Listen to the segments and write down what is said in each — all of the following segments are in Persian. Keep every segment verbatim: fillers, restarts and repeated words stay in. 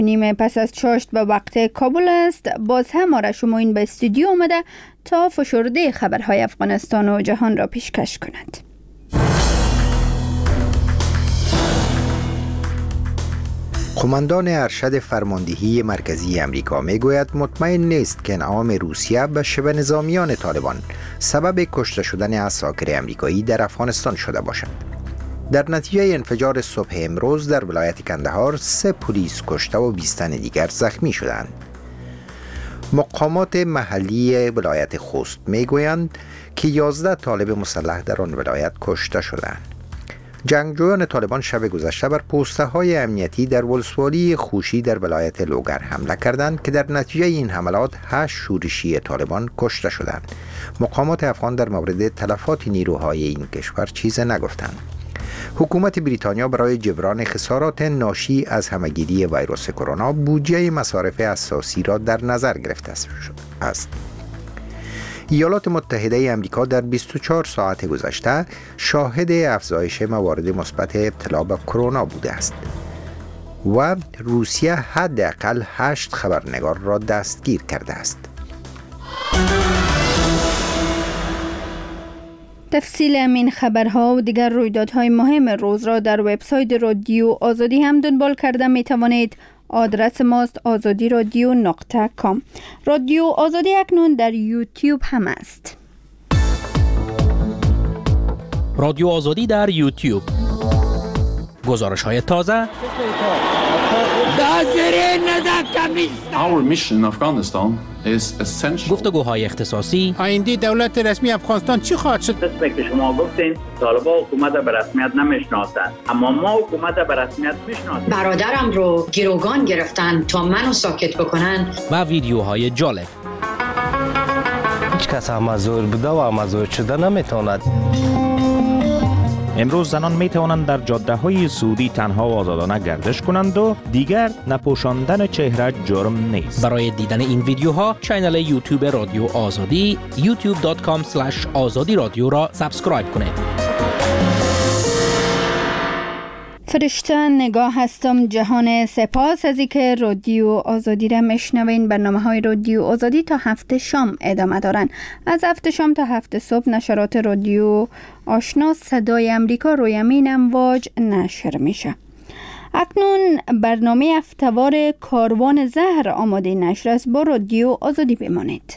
نیمه پس از چاشت به وقت کابل است. باز هم آرش موین به استودیو آمده تا فشرده خبرهای افغانستان و جهان را پیشکش کند. قماندان ارشد فرماندهی مرکزی امریکا میگوید مطمئن نیست که انعام روسیه به شبه نظامیان طالبان سبب کشته شدن عساکر امریکایی در افغانستان شده باشد. در نتیجه انفجار صبح امروز در ولایت کندهار سه پلیس کشته و بیست تن دیگر زخمی شدند. مقامات محلی ولایت خوست میگویند که یازده طالب مسلح در آن ولایت کشته شدند. جنگجویان طالبان شب گذشته بر پوسته های امنیتی در ولسوالی خوشی در ولایت لوگر حمله کردند که در نتیجه این حملات هشت شورشی طالبان کشته شدند. مقامات افغان در مورد تلفات نیروهای این کشور چیزی نگفتند. حکومت بریتانیا برای جبران خسارات ناشی از همهگیری ویروس کرونا بودجه مصارف اساسی را در نظر گرفته است. ایالات متحده آمریکا در بیست و چهار ساعت گذشته شاهد افزایش موارد مثبت ابتلا به کرونا بوده است و روسیه حداقل هشت خبرنگار را دستگیر کرده است. تفصیل همین خبرها و دیگر رویدادهای مهم روز را در وبسایت رادیو آزادی هم دنبال کرده می توانید. آدرس ماست آزادی رادیو نقطه کام. رادیو آزادی اکنون در یوتیوب هم است. رادیو آزادی در یوتیوب. گزارش های تازه. Our mission in Afghanistan is essential. گفتگوهای اختصاصی. آینده دولت رسمی افغانستان چی خواهد شد؟ مثل که شما گفتین طالبان حکومت به رسمیت نمیشناسند، اما ما حکومت به رسمیت میشناسیم. برادرم رو گروگان گرفتن تا منو ساکت بکنن. و ویدیوهای جالب. هیچ کس امازور بوده و امازور شده نمیتواند. امروز زنان می توانند در جاده های سعودی تنها و آزادانه گردش کنند و دیگر نپوشاندن چهره جرم نیست. برای دیدن این ویدیوها کانال یوتیوب رادیو آزادی یوتیوب دات کام اسلش آزادی رادیو را سابسکرایب کنید. فرشته نگاه هستم جهان. سپاس از اینکه رادیو آزادی را میشنوین. برنامه های رادیو آزادی تا هفت شام ادامه دارن. از هفت شام تا هفت صبح نشرات رادیو آشنا صدای امریکا روی امین امواج نشر میشه. اکنون برنامه هفته‌وار کاروان زهر آماده نشر است. با رادیو آزادی بمانید.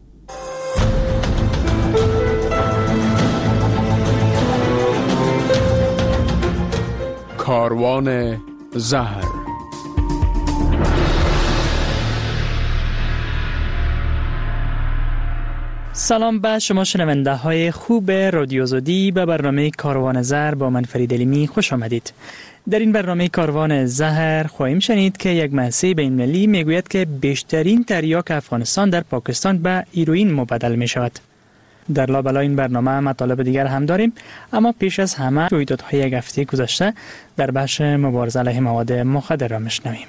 کاروان زهر. سلام به شما شنونده های خوب رادیو آزادی. به برنامه کاروان زهر با من فرید علیمی خوش آمدید. در این برنامه کاروان زهر خواهیم شنید که یک مؤسسه بین‌المللی میگوید که بیشترین تریاک افغانستان در پاکستان به هیروئین مبدل می شود. در لابلای این برنامه مطالب دیگر هم داریم، اما پیش از همه رویدادهای یک هفته گذشته در بخش مبارزه علیه مواد مخدر را میشنویم.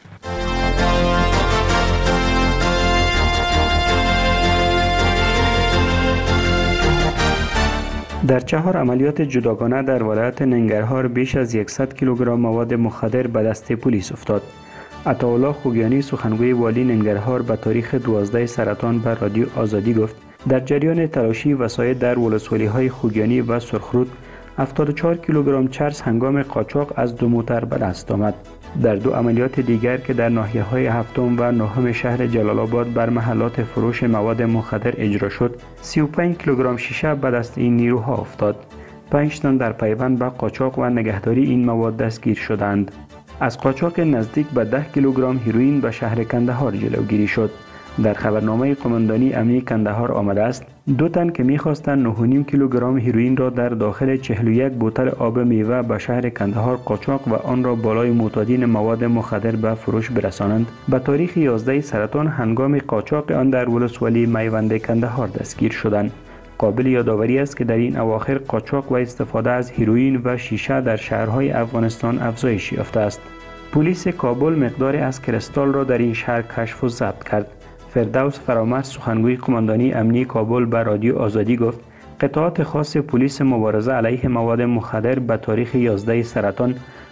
در چهار عملیات جداگانه در ولایت ننگرهار بیش از صد کیلوگرم مواد مخدر به دست پلیس افتاد. عطاالله خوگیانی سخنگوی والی ننگرهار به تاریخ دوازده سرطان به رادیو آزادی گفت در جریان تلاشی وسایل در ولسوالی‌های خوگیانی و سرخرود هفتاد و چهار کیلوگرم چرس هنگام قاچاق از دو موتر به دست آمد. در دو عملیات دیگر که در ناحیه‌های هفتم و نهم شهر جلال آباد بر محلات فروش مواد مخدر اجرا شد، سی و پنج کیلوگرم شیشه به دست این نیروها افتاد. پنج تن در پیوند به قاچاق و نگهداری این مواد دستگیر شدند. از قاچاق نزدیک به ده کیلوگرم هیروئین به شهر کندهار جلوگیری شد. در خبرنامه قماندانی امنی کندهار آمده است دو تن که می‌خواستند نه و نیم کیلوگرم هیروئین را در داخل چهل و یک بوتل آب میوه به شهر کندهار قاچاق و آن را بالای معتادین مواد مخدر به فروش برسانند، به تاریخ یازده سرطان هنگام قاچاق آن در ولسوالی میوند کندهار دستگیر شدند. قابل یادآوری است که در این اواخر قاچاق و استفاده از هیروئین و شیشه در شهرهای افغانستان افزایش یافته است. پلیس کابل مقداری از کریستال را در این شهر کشف و ضبط کرد. فردوس فرامرز سخنگوی قماندانی امنی کابل به رادیو آزادی گفت قطعات خاص پلیس مبارزه علیه مواد مخدر به تاریخ یازده سرطان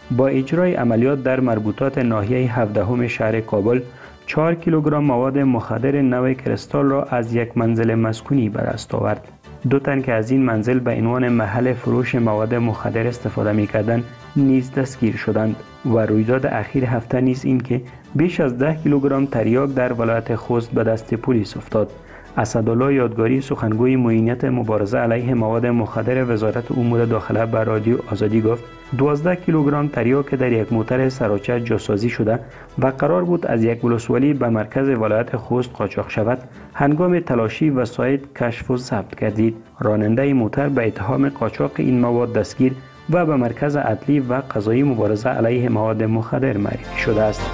با اجرای عملیات در مربوطات ناحیه هفدهم شهر کابل چهار کیلوگرم مواد مخدر نوع کریستال را از یک منزل مسکونی به دست آورد. دو تن که از این منزل به عنوان محل فروش مواد مخدر استفاده می‌کردند نیز دستگیر شدند و رویداد اخیر هفته نیز این که بیش از ده کیلوگرم تریاک در ولایت خوست به دست پلیس افتاد. اسدالله یادگاری سخنگوی معینیت مبارزه علیه مواد مخدر وزارت امور داخله به رادیو آزادی گفت دوازده کیلوگرم تریاک در یک موتر سراچه جاسازی شده و قرار بود از یک ولسوالی به مرکز ولایت خوست قاچاق شود. هنگام تلاشی وسایط کشف و ضبط گردید. راننده موتر به اتهام قاچاق این مواد دستگیر و به مرکز عدلی و قضایی مبارزه علیه مواد مخدر معرفی شده است.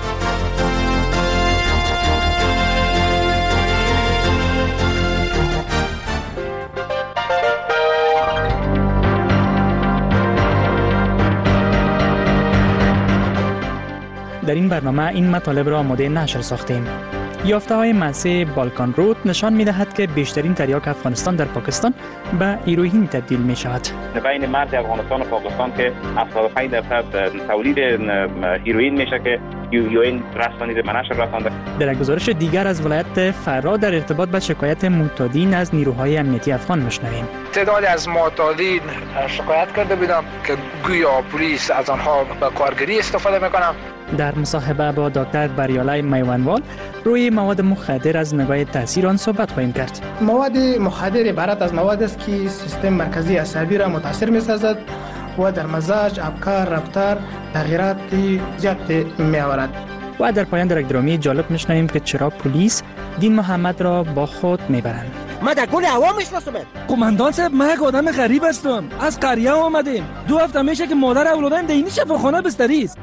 در این برنامه این مطالب را آماده نشر ساختیم. یافته‌های مؤسسه بالکان رود نشان می‌دهد که بیشترین تریاک افغانستان در پاکستان به هیروئین تبدیل می‌شود. بین مرز افغانستان و پاکستان که هفتاد و پنج درصد تولید هیروئین میشه که هیروئین رسانید به نشر رسانده. در گزارش دیگر از ولایت فرا در ارتباط با شکایت معتادین از نیروهای امنیتی افغان می‌شنویم. تعدادی از معتادین شکایت کرده بودم که گویا پلیس از آنها به کارگری استفاده می‌کنند. در مصاحبه با دکتر بریالای میوانوال روی مواد مخدر از نگاه تاثیر آن صحبت خواهیم کرد. مواد مخدر عبارت از مواد است که سیستم مرکزی عصبی را متاثر می‌سازد و در مزاج، افکار، رفتار تغییرات زیاد می‌آورد. و در پایان در یک درامی جالب می‌شنویم که چرا پلیس دین محمد را با خود می‌برند. ما در گل هوا میشناسم. قماندان صاحب ما یک آدم غریب هستم. از قریه آمدیم. دو هفته میشه که مادر اولادم در این شفاخانه بستری است.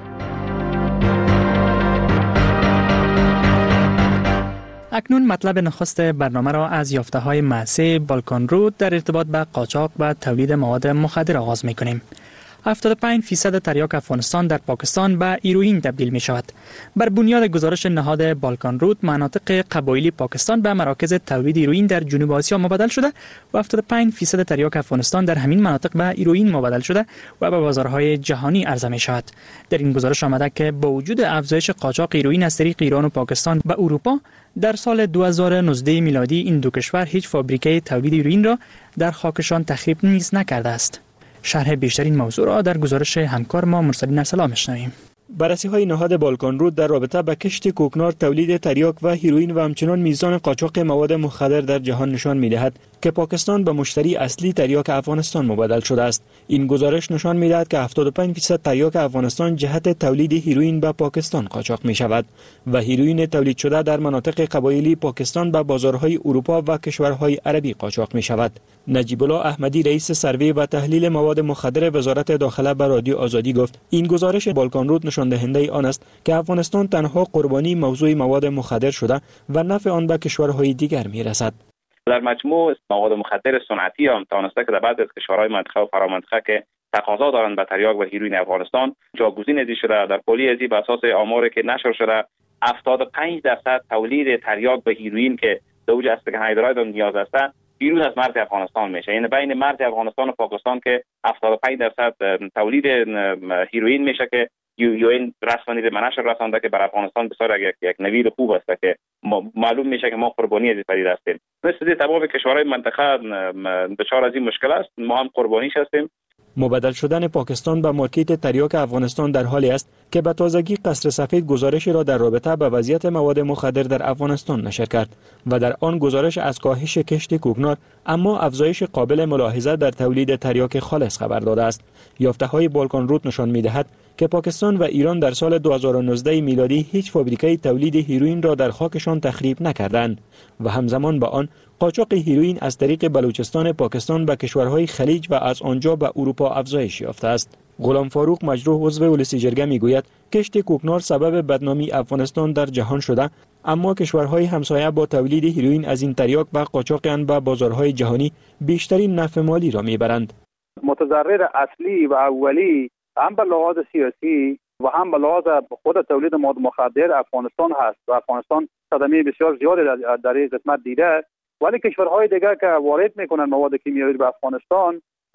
اکنون مطلب نخست برنامه را از یافته‌های مؤسسه بالکان رود در ارتباط به قاچاق و تولید مواد مخدر آغاز می‌کنیم. هفتاد و پنج درصد تریاک افغانستان در پاکستان به هیروئین تبدیل می شود. بر بنیاد گزارش نهاد بالکان رود، مناطق قبایلی پاکستان به مراکز تولید هیروئین در جنوب آسیا مبادل شده و هفتاد و پنج درصد تریاک افغانستان در همین مناطق به هیروئین مبادل شده و به بازارهای جهانی عرضه می شود. در این گزارش آمده که با وجود افزایش قاچاق هیروئین از طریق ایران و پاکستان به اروپا، در سال دو هزار و نوزده میلادی این دو کشور هیچ فابریکه تولید هیروئین را در خاکشان تخریب نیز نکرده است. شرح بیشتر این موضوع را در گزارش همکار ما مرسلین ارسلا میشنویم. بررسی‌های نهاد بالکان رود در رابطه با کشت کوکنار، تولید تریاک و هیروئین و همچنین میزان قاچاق مواد مخدر در جهان نشان می‌دهد که پاکستان به مشتری اصلی تریاک افغانستان مبادل شده است. این گزارش نشان می‌دهد که هفتاد و پنج درصد تریاک افغانستان جهت تولید هیروئین به پاکستان قاچاق می‌شود و هیروئین تولید شده در مناطق قبایلی پاکستان به بازارهای اروپا و کشورهای عربی قاچاق می‌شود. نجیب الله احمدی رئیس سروی و تحلیل مواد مخدر وزارت داخله به رادیو آزادی گفت این گزارش بالکان رود نشان دهنده آن است که افغانستان تنها قربانی موضوع مواد مخدر شده و نفع آن به کشورهای دیگر میرسد. در مجموع مواد مخدر صنعتی هم توانسته که در بعضی از کشورهای منطقه و فرامنطقه که تقاضا دارند به تریاک و هیروئین افغانستان جاگزین ازی شده. در کلی ازی بر اساس آماری که نشر شده هفتاد و پنج درصد تولید تریاک و هیروئین که دوج است که هایدراید نیاز است بیرون از مرز افغانستان میشه. یعنی بین مرز افغانستان و پاکستان که هفتاد و پنج درصد تولید هیروئین میشه که هیروئین رسانید به نشر رسانده که بر افغانستان بسیار یک یک نوید خوب است که معلوم میشه که ما قربانی از این پدیده هستیم. مثل تمام کشورهای منطقه دچار از این مشکل است، ما هم قربانیش هستیم. مبادل شدن پاکستان به مارکت تریاک افغانستان در حالی است که به تازگی قصر سفید گزارشی را در رابطه با وضعیت مواد مخدر در افغانستان نشر کرد و در آن گزارش از کاهش کشت کوکنار اما افزایش قابل ملاحظه در تولید تریاک خالص خبر داده است. یافته‌های بالکان رود نشان می‌دهد که پاکستان و ایران در سال دو هزار و نوزده میلادی هیچ فابریکه تولید هیروئین را در خاکشان تخریب نکردند و همزمان با آن قاچاق هیروئین از طریق بلوچستان پاکستان به کشورهای خلیج و از آنجا به اروپا افزایش یافته است. غلام فاروق مجروح عضو ولسی جرگه میگوید کشت کوکنار سبب بدنامی افغانستان در جهان شده، اما کشورهای همسایه با تولید هیروئین از این تریاک و قاچاق آن به بازارهای جهانی بیشترین نفع مالی را میبرند. متضرر اصلی و اولی هم به لحاظ سیاسی و هم به لحاظ خود تولید مواد مخدر افغانستان هست و افغانستان صدمه بسیار زیادی در این قسمت دیده، ولی کشورهای دیگر که وارد میکنن مواد کیمیایی به افغانستان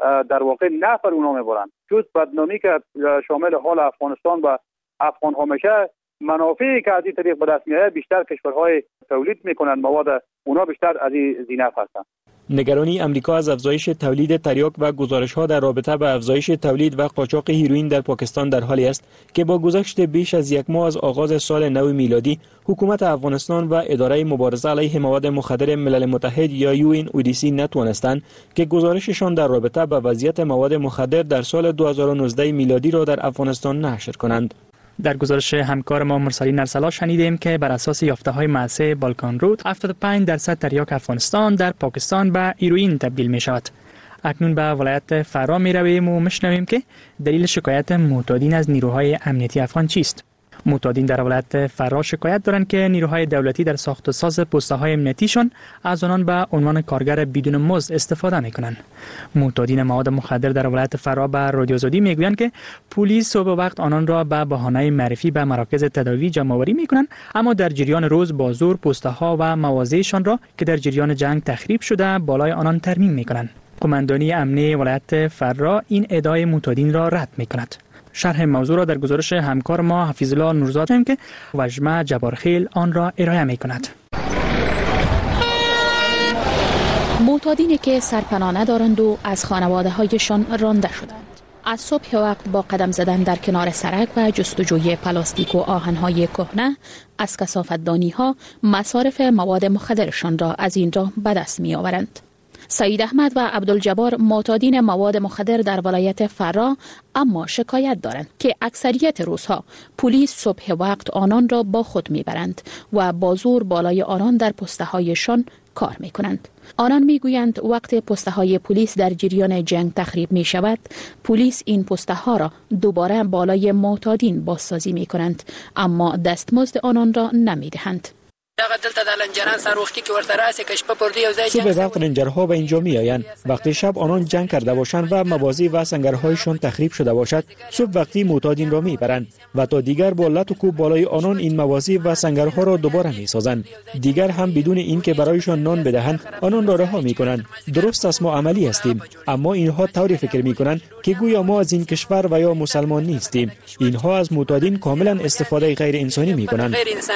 در واقع نفر اونا میبرن. جز بدنامی که شامل حال افغانستان و افغان ها میشه، منافعی که از این طریق به دست میاد بیشتر کشورهای تولید میکنن مواد، اونا بیشتر از این زینف هستن. نگرانی امریکا از افزایش تولید تریاک و گزارش‌ها در رابطه با افزایش تولید و قاچاق هیروئین در پاکستان در حالی است که با گذشت بیش از یک ماه از آغاز سال نو میلادی، حکومت افغانستان و اداره مبارزه علیه مواد مخدر ملل متحد یا یو ان او دی سی نتوانستند که گزارششان در رابطه با وضعیت مواد مخدر در سال دو هزار و نوزده میلادی را در افغانستان نشر کنند. در گزارش همکار ما مرسلین ارسلا شنیدیم که بر اساس یافته‌های مؤسسه بالکان رود هفتاد و پنج درصد تریاک افغانستان در پاکستان به هیروئین تبدیل می شود. اکنون به ولایت فرا می رویم و میشنویم که دلیل شکایت معتادین از نیروهای امنیتی افغان چیست. معتادین در ولایت فرا شکایت دارند که نیروهای دولتی در ساخت و ساز پست‌های امنیتیشان از آنان به عنوان کارگر بدون مزد استفاده می‌کنند. معتادین مواد مخدر در ولایت فرا به رادیو آزادی میگویند که پلیس صبح وقت آنان را به بهانه معرفی به مراکز تداوی جمع‌آوری می‌کنند، اما در جریان روز با زور پست‌ها و مواضعشان را که در جریان جنگ تخریب شده بالای آنان ترمیم می‌کنند. قماندانی امنیه ولایت فرا این ادعای معتادین را رد می‌کند. شرح موضوع را در گزارش همکار ما حفیظ الله نورزاد هم که وجمه جبارخیل آن را ارائه می کند. معتادینی که سرپناه ندارند و از خانواده هایشان رانده شدند، از صبح وقت با قدم زدن در کنار سرک و جستجوی پلاستیک و آهن‌های کهنه از کثافت‌دانی ها مصارف مواد مخدرشان را از اینجا به دست می آورند. سعید احمد و عبدالجبار معتادین مواد مخدر در ولایت فرا اما شکایت دارند که اکثریت روزها پلیس صبح وقت آنان را با خود میبرند و با زور بالای آنان در پسته‌هایشان کار میکنند. آنان میگویند وقت پسته‌های پلیس در جریان جنگ تخریب می شود، پلیس این پسته‌ها را دوباره بالای معتادین بازسازی میکنند، اما دستمزد آنان را نمیدهند. صبح وقت رنجرها به اینجا می آیند. وقتی شب آنان جنگ کرده باشند و مواضع و سنگرهایشان تخریب شده باشد، صبح وقتی معتادین را می برند و تا دیگر با لط و کوب بالای آنان این مواضع و سنگرها را دوباره می سازند. دیگر هم بدون اینکه برایشان نان بدهند آنان را رها می کنند. درست است ما عملی هستیم، اما اینها طوری فکر می کنند که گویا ما از این کشور و یا مسلمان نیستیم. اینها از معتادین کاملا استفاده غیر انسانی می کنند.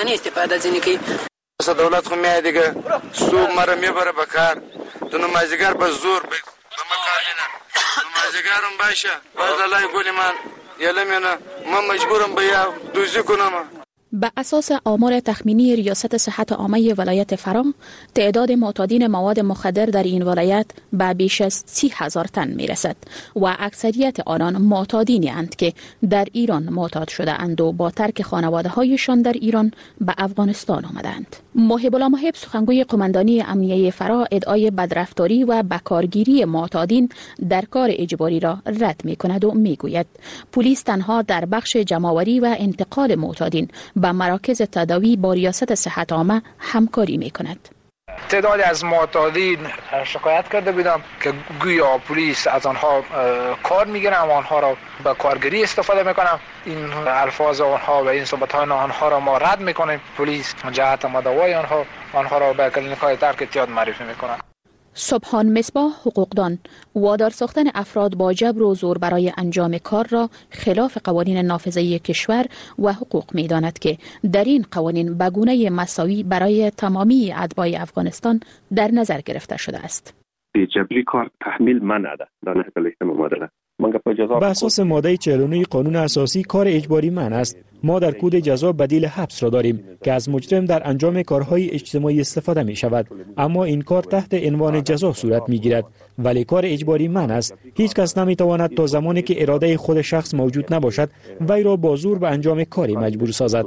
دولت خو میاد دیگه صبح مرا میبره بکار تو نمازیگر به زور به مکانینا نمازیگرم باشه بعد الله گلی من یلمینه من مجبورم به یا دوزی کنم. به اساس آمار تخمینی ریاست صحت عامه ولایت فرا، تعداد معتادین مواد مخدر در این ولایت به بیش از سی هزار تن می رسد و اکثریت آنان معتادینی اند که در ایران معتاد شده اند و با ترک خانواده هایشان در ایران به افغانستان آمدند. محب الله محب سخنگوی قماندانی امنیه فرا ادعای بدرفتاری و بکارگیری معتادین در کار اجباری را رد می کند و می گوید پلیس تنها در بخش جمع‌آوری و انتقال معتادین به مراکز تداوی با ریاست صحت عامه همکاری می کند. تعدادی از معتادین شکایت کرده بودم که گویا پلیس از آنها کار میگیرن و آنها را به کارگری استفاده میکنن. این الفاظ آنها و این صحبت‌های آنها را ما رد میکنیم. پلیس جهت مداوای آنها آنها را به کلینیک‌های ترک اعتیاد معرفی میکنن. سبحان مصباح حقوقدان وادار ساختن افراد با جبر و زور برای انجام کار را خلاف قوانین نافذه کشور و حقوق می‌داند که در این قوانین به گونه مساوی برای تمامی اتباع افغانستان در نظر گرفته شده است. جبری کار تحمیل منع ده در نهج مبادله. به اساس ماده چهل و نه قانون اساسی کار اجباری منع است. ما در کود جزا بدیل حبس را داریم که از مجرم در انجام کارهای اجتماعی استفاده می شود، اما این کار تحت عنوان جزا صورت می گیرد، ولی کار اجباری منع است. هیچ کس نمی تواند تا زمانی که اراده خود شخص موجود نباشد وی را با زور به انجام کاری مجبور سازد.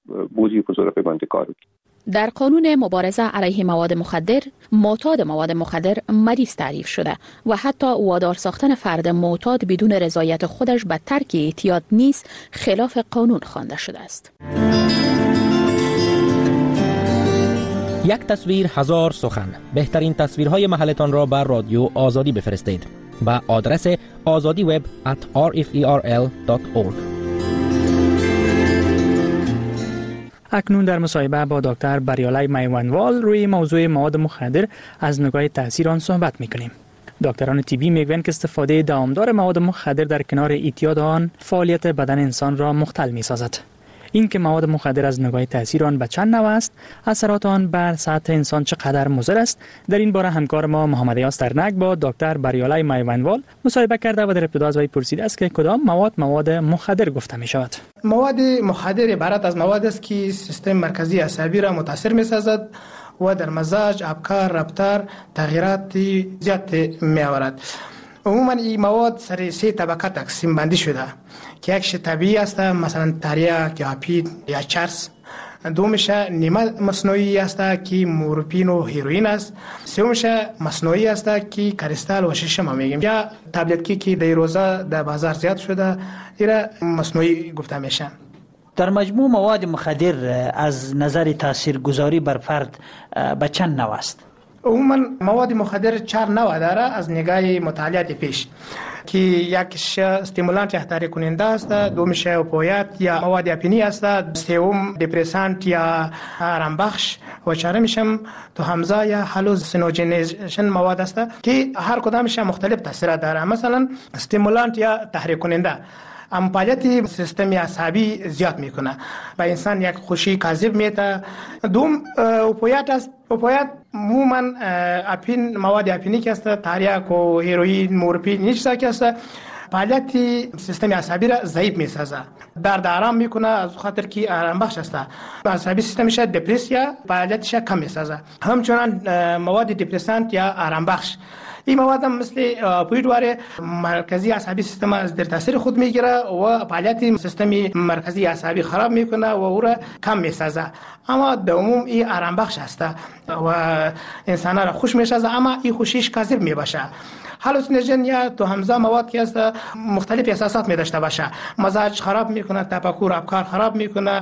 در قانون مبارزه علیه مواد مخدر، معتاد مواد مخدر مریض تعریف شده و حتی وادار ساختن فرد معتاد بدون رضایت خودش به ترک اعتیاد نیز خلاف قانون خوانده شده است. یک تصویر هزار سخن. بهترین تصویرهای محلتان را بر رادیو آزادی بفرستید با آدرس azadi web at r f e r l dot org. اکنون در مصاحبه با دکتر بریالای میوانوال روی موضوع مواد مخدر از نگاه تاثیر آن صحبت می‌کنیم. دکتران طبی میگویند که استفاده دامدار مواد مخدر در کنار اعتیاد آن فعالیت بدن انسان را مختل می‌سازد. این که مواد مخدر از نگاه تاثیر آن به چند نوع است، اثرات آن بر سطح انسان چقدر مضر است، در این باره همکار ما محمد یاس ترنک با دکتر بریالای میوندوال مصاحبه کرده و در ابتدا از وی پرسیده است که کدام مواد مواد مخدر گفته می شود. مواد مخدر عبارت از مواد است که سیستم مرکزی عصبی را متاثر می سازد و در مزاج، افکار، رفتار تغییرات زیاد می آورد. عموما این مواد سر سه طبقه تقسیم بندی شده که یکش طبیعی است، مثلا تریاک یا اپید یا چرس. دومش نیمه مصنوعی است که مورفین و هیروئین است. سومش مصنوعی است که کریستال و شیشه ما میگیم، یا تبلت که در روزا در بازار زیاد شده ایرا مصنوعی گفته میشه. در مجموع مواد مخدر از نظر تاثیرگذاری بر فرد به چند نوع است؟ عموما مواد مخدر چهار نوع داره از نگاه مطالعات پیش، که یکش استیمولانت یا تحریک کننده است، دومش اوپیات یا مواد اپینی است، سوم دپرسانت یا آرامبخش و چهارمش هم تو همزه یا هالوسینوژنیشن مواد است که هر کدامش مختلف تاثیرات داره. مثلا استیمولانت یا تحریک کننده ام فعالیت سیستم عصبی زیاد میکنه، به انسان یک خوشی کاذب میده. دوم اوپیات است. اوپیات عموما اپین مواد اپینی که است، تریاک و هیروئین، مورفین، این چیزا که است فعالیت سیستم عصبی را ضعیف میسازه، درد آرام میکنه، از خاطر که آرام بخش است. عصبی سیستمش دپرسیا فعالیتش کم میسازه. همچنان مواد دپرسانت یا آرام بخش، این مواد هم مثل اپویدواره مرکزی عصبی سیستم از در تاثیر خود میگیره و فعالیت سیستم مرکزی عصبی خراب میکنه و او را کم میسازه. اما در عموم این آرام بخش است و انسان را خوش میسازه، اما این خوشیش کاذب میباشه. هالوسینوژن یا تو همزه مواد که است مختلف احساسات می داشته باشه، مزاج خراب میکنه، تفکر افکار خراب میکنه،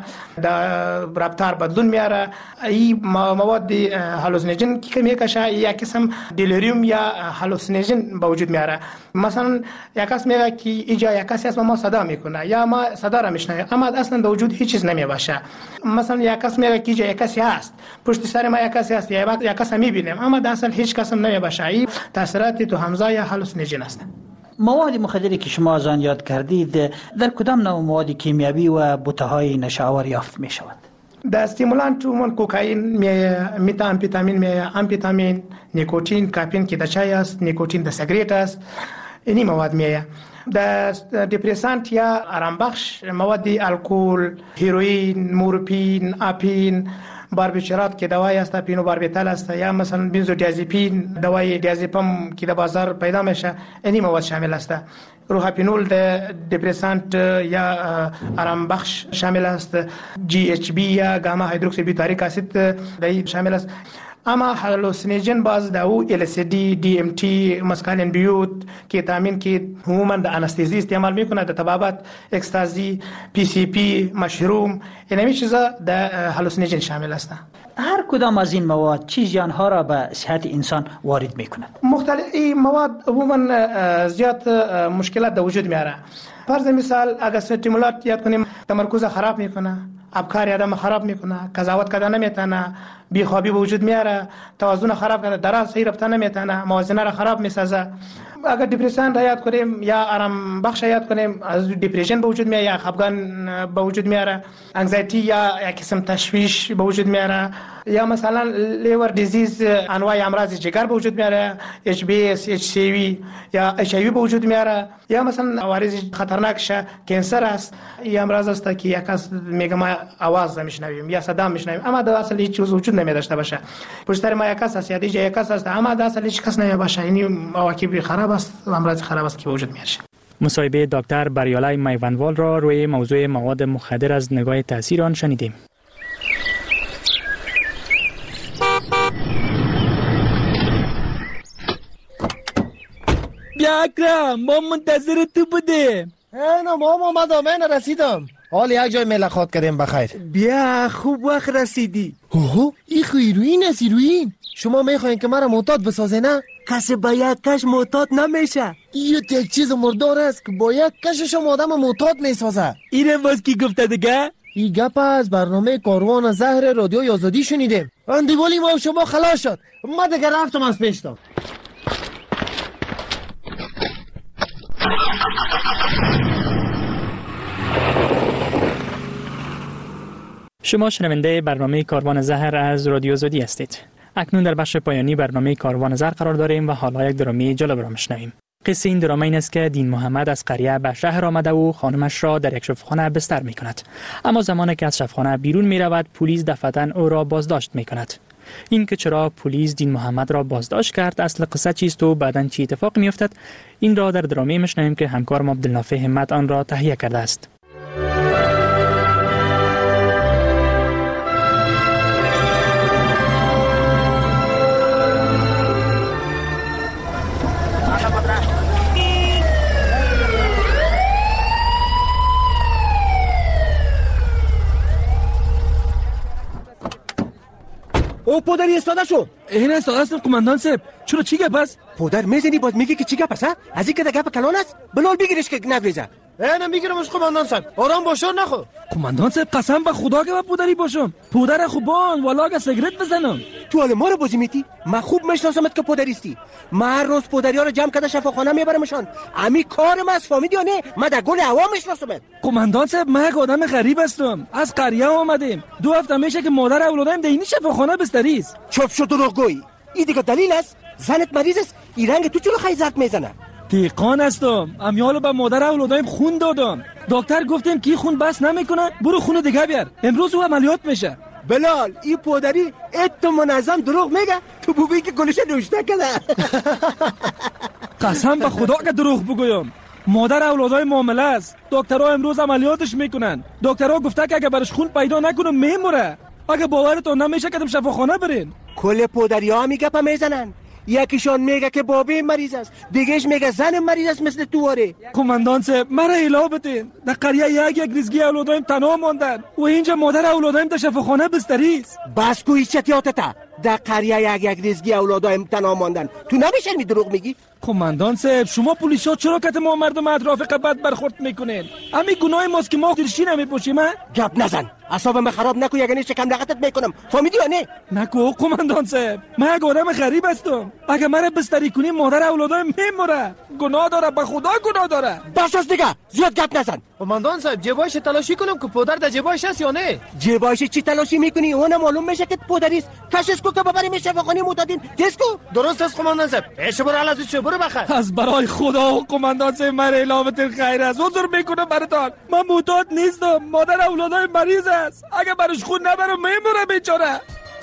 رفتار بدلون میاره. این مواد هالوسینوژن که میکشه یک قسم دلیریوم یا هالوسینوژن به وجود میاره. مثلا یک کس میگه که اینجا یک کسی است و ما صدا میکنه یا ما صدا را میشنویم، اما اصلا در وجود هیچ چیز نمیباشه. مثلا یک کس میگه که اینجا یک کسی هست، پشت سر ما یک کسی هست، یا یک کس میبینیم، اما در اصل هیچ کس نمیباشه. این تاثیرات تو همزه یا هالوسینوژن است. مواد مخدری که شما از آن یاد کردید در کدام نوع مواد کیمیایی و بوته‌های نشاور یافت می شود؟ در استیمولانت عموما کوکائین، متامفتامین، امفتامین، نیکوتین، کافین که در چای است، نیکوتین در سیگریت است، اینی مواد میه. در دپرسانت یا آرامبخش مواد الکل، هیروئین، مورفین، اپین، باربیتورات که دوای است، پینو باربیتال است، یا مثلا بنزودیازپین دوای دیازپام که در بازار پیدا میشه، اینی مواد شامل است. روحاپینول در دپرسانت یا آرام بخش شامل است. جی اچ بی یا گاما هیدروکسی بیوتاریک اسید در شامل است. اما هالوسینوژن باز دا او ال اس دی، دی ام تی، مسکالین بیوت، کتامین که عموما در آنستزی استعمال میکنه، در طبابت اکستازی، پی سی پی، مشروم، اینمی چیزا در هالوسینوژن شامل است. هر کدام از این مواد چه زیانها را به صحت انسان وارد میکند؟ مختلف این مواد عموما زیاد مشکلات در وجود میاره. فرض مثال اگر استیمولات یاد کنیم تمرکز خراب میکنه، افکار آدم خراب میکنه، قضاوت کردن نمیتونه، بیخوابی به وجود میاره، توازن خراب کنه، درست صحیح رفتن نمیتونه، موازنه را خراب میسازه. اگر دپرسان را یاد کنیم یا آرام بخش یاد کنیم، از دپرشن به وجود میاره یا خفگان به وجود میاره، انگزایتی یا یک قسم تشویش به وجود میاره، یا مثلا لیور دیزیز، انواع امراض جگر به وجود میاره، اچ بی اس، اچ سی وی یا اچ آی وی به وجود میاره، یا مثلا عوارض خطرناکش کانسر است. این امراض است که یک از میگه ما آواز میشنویم یا صدا میشنویم، اما در اصل هیچ چیز وجود نمیداشته باشه. پشت سر ما یک کس است یا دیگه یک کس است، اما در اصل هیچ کس نمیباشه. این عواقب خراب است، امراض خراب است که وجود میاره. مصاحبه دکتر بریالای میوندوال را روی موضوع مواد مخدر از نگاه تاثیر آن شنیدیم. بیا اکرم، ما منتظر تو بودیم. اینا ما اومدم، من رسیدم. حال یک جای ملاقات کردیم بخیر. بیا خوب وقت رسیدی. اوه این هیروئین است. هیروئین شما میخواین که مرا معتاد بسازه نه؟ کسی با یک کش معتاد نمیشه. این یک چیز مردار است که با یک کشش هم آدم معتاد میسازه. اینه باز کی گفته دیگه؟ این گپ از برنامه کاروان زهر رادیوی آزادی شنیدیم. اندیوالی ما شما خلاص شد، ما دیگه رفتم از پیشتم. شما شنونده برنامه کاروان زهر از رادیو آزادی هستید. اکنون در بخش پایانی برنامه کاروان زهر قرار داریم و حالا یک درامی جالب را میشنویم. قصه این دراما این است که دین محمد از قریه به شهر آمده و خانمش را در یک شفاخانه بستر می کند. اما زمانی که از شفاخانه بیرون می رود پلیس دفعتاً او را بازداشت می کند. این که چرا پلیس دین محمد را بازداشت کرد، اصل قصه چیست و بعداً چی اتفاق می افتد، این را در درامی میشنویم که همکارم عبدالنافع همت آن را تهیه کرده است. او پدری استاده شو. این استاده است قماندان صاحب. چرا چی گپ است؟ پدر میزنی باز میگی که چی گپ است؟ از این که گپ کلان است بلال بگیرش که نفریزه. نه میگیرمش قماندان صاحب. آرام باش نخو. قماندان صاحب قسم به خدا که من پدری باشم. پدر خوبان والا که سیگرت بزنم. تو حال ما رو بازی میتی؟ من خوب میشناسمت که پدریستی. من هر روز پدری‌ها رو جمع کرده شفاخانه میبرمشان. امی کارم از فهمیدی یا نه؟ من در گل هوا میشناسمت. قماندان صاحب من یک آدم غریب هستم. از قریه اومدیم. دو هفته میشه که مادر اولادم در این شفاخانه بستری است. چوب شو دروغگویی. این دیگه دلیل است؟ زنت مریض است. این رنگ تو چرا خیلی زرد میزنه؟ دیقان هستم. امیالو به مادر اولادایم خون دادم. دکتر گفتم کی خون بس نمیکنه برو خون دیگه بیار. امروز او عملیات میشه. بلال این پدری ات منظم دروغ میگه. تو بوبی که گلش نوشته کرده. قسم به خدا که دروغ بگویم. مادر اولادای معامله است. دکترها امروز عملیاتش میکنن. دکترها گفته که اگه برش خون پیدا نکنه میموره. اگه باورتون نمیشه که شفاخانه برین. کل پدری‌ها میگه پا میزنن. یکیشان میگه که بابی مریض است، دیگهش میگه زن مریض است مثل تو واره. قماندان صاحب مرا اله بدین. در قریه یک یک ریزگی اولادایم تنها ماندن و اینجا مادر اولادایم در شفاخانه بستری است. بس کو چتیاتتا در قریه یک یک ریزگی اولادایم تنها ماندن. تو نمیشه می دروغ میگی؟ قماندان صاحب شما پلیسا چرا که ما مردم اطراف بد برخورد میکنین؟ همین گناه ماست که ما درشی نمیپوشیم. گپ نزن. اعصابم خراب نکو یعنی شکم دقتت میکنم. فهمیدی یا نه؟ نکو قماندان صاحب. من یک آدم غریب هستم. اگه مرا بستری کنی مادر اولادایم میموره. گناه داره به خدا گناه داره. بس از دیگه زیاد گپ نزن. قماندان صاحب جیبایش تلاشی کنم که پدر در جیبایش هست یا نه؟ جیبایش چی تلاشی میکنی؟ اون معلوم میشه که پدریست. کشش کو که ببریم شفاخانه معتادین. دیسکو درست است قماندان صاحب. ايش برو علاوه چه برو بخیر. از برای خدا قماندان صاحب مرا علامت خیر است. عذر میکنم براتون. من معتاد نیستم. مادر اولادای مریض است. اگه برش خون نبرم میموره بیچاره.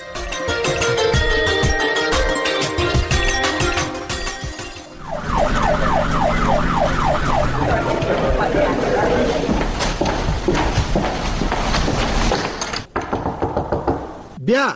بیا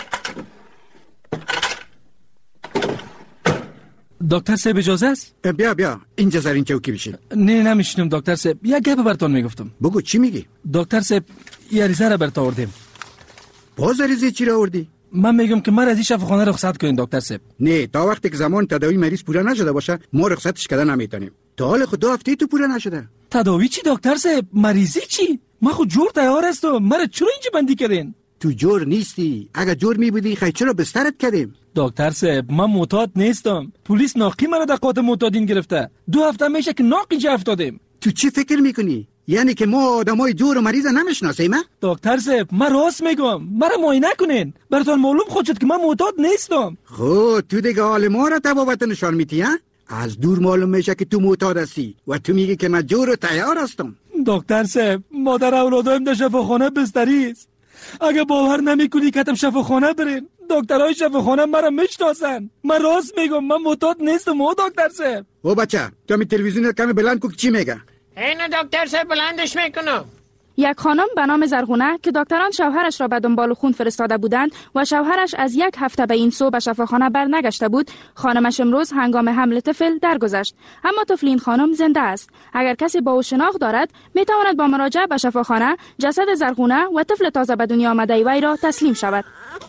دکتر صاحب اجازه است؟ بیا بیا اینجا زر این چوکی بشین. نه نمیشنم دکتر صاحب. یک گپ براتون میگفتم. بگو چی میگی؟ دکتر صاحب یه ریزه را برات آوردیم. باز ریزه چی را آوردی؟ من میگم که من از این شفاخانه رخصت کنین دکتر صاحب. نه تا وقتی که زمان تداوی مریض پورا نشده باشه ما رخصتش کردن نمیتونیم. تا حال خود دو هفته تو پورا نشده. تداوی چی دکتر صاحب؟ مریضی چی؟ من خود جور تیار هستم. مرا چرا اینجا بندی کردین؟ تو جور نیستی. اگه جور می بودی خیلی چرا بسترت کردیم؟ دکتر صاحب من معتاد نیستم. پلیس ناقی منو در قاط معتادین گرفته. دو هفته میشه که ناقی اینجا افتادیم. تو چی فکر میکنی؟ یعنی که ما آدمای جور و مریض نمیشناسیم؟ دکتر صاحب من راست میگم. مرا معاینه کنین. براتون معلوم خود شد که من معتاد نیستم. خب تو دیگه حال ما را تبابت نشان میدی ها؟ از دور معلوم میشه که تو معتاد هستی و تو میگی که من جور و تیار هستم. دکتر صاحب مادر اولادایم در شفاخانه بستری است. اگه باور نمیکنی که شفاخانه برین. دکترای شفاخانه مرا میشناسن. من راست میگم من معتاد نیستم او دکتر صاحب. او بچه تو می تلویزیون کمی بلند کو چی میگه؟ اینو دکتر صاحب بلندش میکنم. یک خانم به نام زرغونه که دکتران شوهرش را به دنبال خون فرستاده بودند و شوهرش از یک هفته به این سو به شفاخانه برنگشته بود، خانمش امروز هنگام حمل طفل درگذشت. اما طفل این خانم زنده است. اگر کسی با او شناخت دارد می تواند با مراجعه به شفاخانه جسد زرغونه و طفل تازه به دنیا آمده وی را تسلیم شود.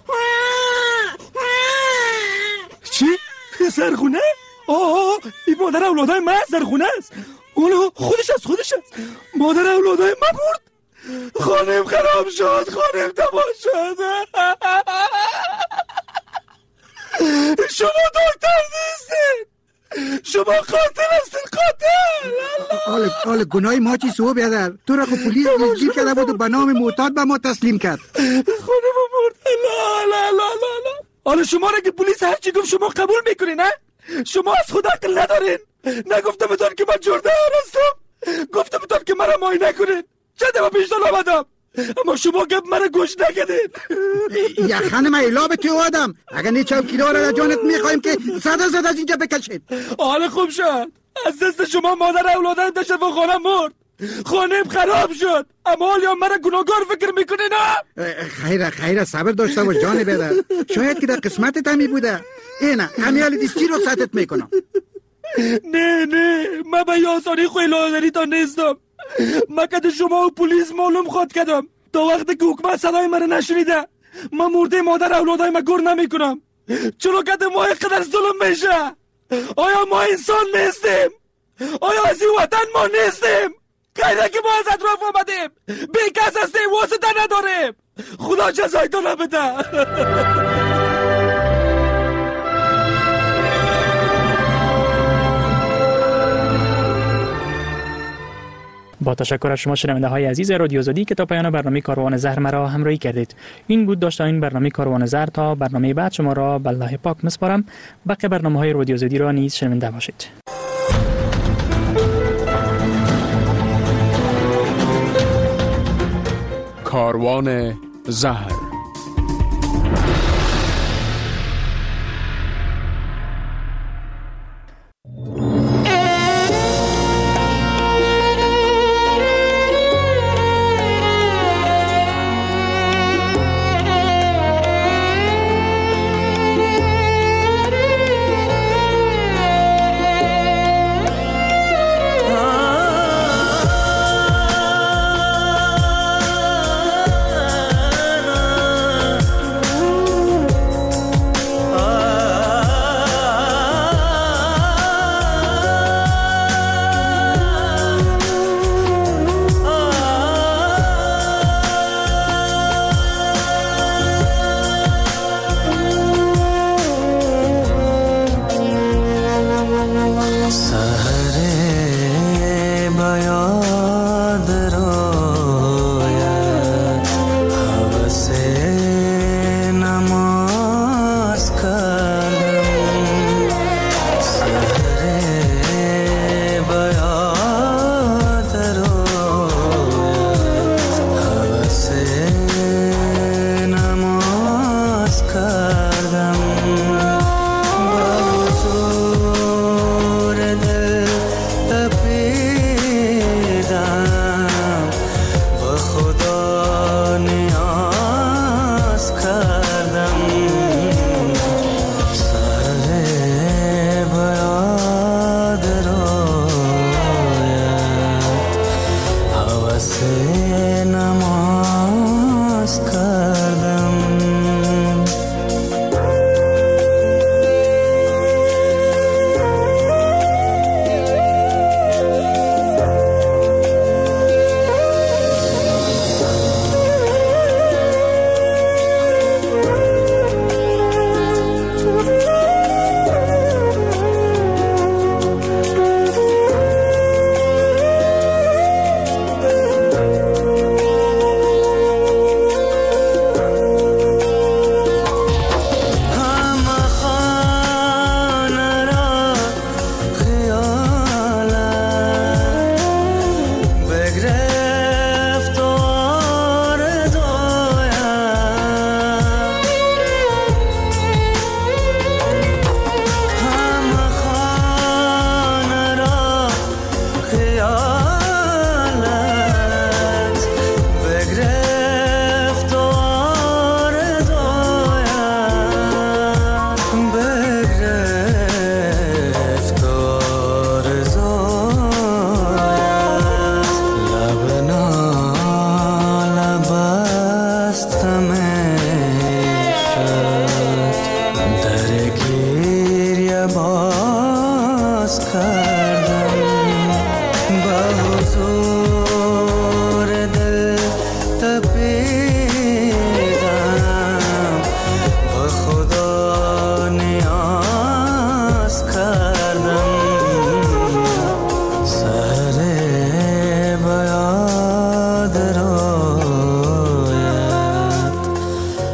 چی؟ زرغونه؟ آه این مادر اولادای من زرغونه است. اونو خودش است خودش است. مادر اولادای من برد. خانم خراب شد. خانم تباه شد. شما دکتر نیستید. شما قاتل هستید. قاتل. آل آل گناه ما چی سو بیادر؟ تو را خب پلیس دستگیر کرده بود و به نام معتاد به ما تسلیم کرد. خانم مرد. لا لا لا لا لا. حالا شما را که پلیس هر چی گفت شما قبول میکنین نه؟ شما از خود عقل ندارین. نگفتم بتون که من جرده هستم. گفتم بتون که مرا معاینه کنین. چه دفعه پیشتان آمدم. اما شما گفت مرا گوش نکردین. یا خانم ایلا به تو آدم. اگر نی چوکیدار را جانت میخوایم که صدا صدا از اینجا بکشید. حال خوب شد. از دست شما مادر اولادم در شفاخانه مرد. خانم خراب شد. اما حالا مرا گناهکار فکر میکنین نه؟ خیر خیر صبر داشته باش جان بدر. شاید که در قسمتت همی بوده. اینا همیال دیستی رو سطت میکنم. نه نه من به یاسانی خوی لادری تا نیستم. من که شما و پلیس معلوم خود کردم تا وقتی که حکمت صدای مرا نشنیده من مرده مادر اولادای من گر نمی کنم. چرا که ما اینقدر ظلم میشه؟ آیا ما انسان نیستیم؟ آیا از این وطن ما نیستیم؟ غیره که ما از اطراف آمدیم بی کس هستیم واسطه نداریم. خدا جزایتان بده. با تشکر از شما شنونده های عزیز رادیو آزادی که تا پایان برنامه کاروان زهر مرا همراهی کردید. این بود داشتن برنامه کاروان زهر. تا برنامه بعد شما را به الله پاک میسپارم. باقی برنامه های رادیو آزادی را نیز شنونده باشید. کاروان زهر